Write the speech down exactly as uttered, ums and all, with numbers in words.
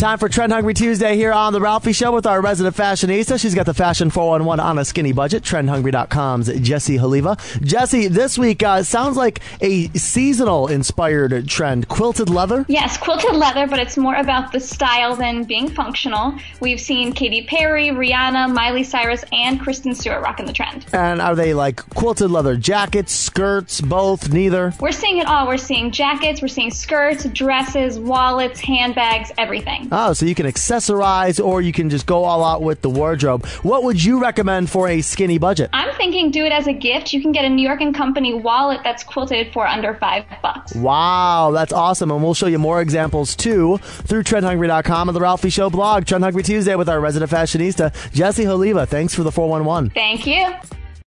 Time for Trend Hungry Tuesday here on The Ralphie Show with our resident fashionista. She's got the Fashion four one one on a skinny budget. trend hungry dot com's Jessie Haliva. Jessie, this week uh, sounds like a seasonal inspired trend. Quilted leather? Yes, quilted leather, but it's more about the style than being functional. We've seen Katy Perry, Rihanna, Miley Cyrus, and Kristen Stewart rocking the trend. And are they like quilted leather jackets, skirts, both, neither? We're seeing it all. We're seeing jackets, we're seeing skirts, dresses, wallets, handbags, everything. Oh, so you can accessorize or you can just go all out with the wardrobe. What would you recommend for a skinny budget? I'm thinking do it as a gift. You can get a New York and Company wallet that's quilted for under five bucks. Wow, that's awesome. And we'll show you more examples too through trend hungry dot com and the Ralphie Show blog. Trend Hungry Tuesday with our resident fashionista, Jessie Haliva. Thanks for the four one one. Thank you.